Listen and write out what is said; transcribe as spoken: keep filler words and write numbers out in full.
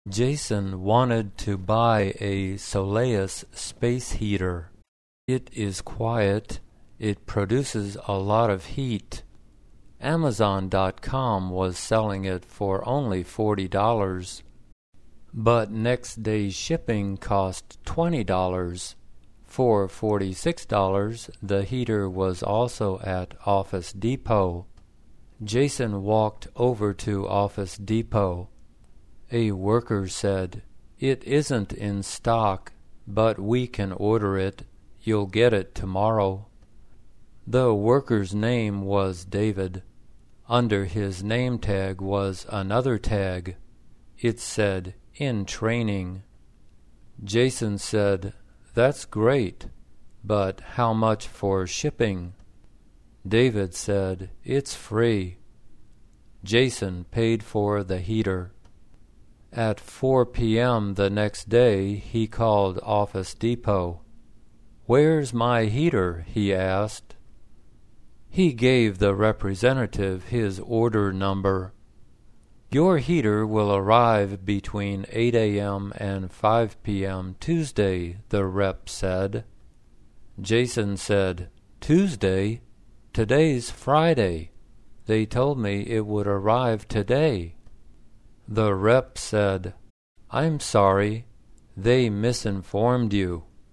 Jason wanted to buy a Soleus space heater. It is quiet. It produces a lot of heat. Amazon dot com was selling it for only forty dollars. But next day's shipping cost twenty dollars. For forty-six dollars, the heater was also at Office Depot. Jason walked over to Office Depot. A worker said, "It isn't in stock, but we can order it. You'll get it tomorrow." The worker's name was David. Under his name tag was another tag. It said, "In training." Jason said, "That's great, but how much for shipping?" David said, "It's free." Jason paid for the heater. At four p.m. the next day, he called Office Depot. "Where's my heater?" he asked. He gave the representative his order number. "Your heater will arrive between eight a.m. and five p.m. Tuesday," the rep said. Jason said, "Tuesday? Today's Friday. They told me it would arrive today." The rep said, "I'm sorry. They misinformed you."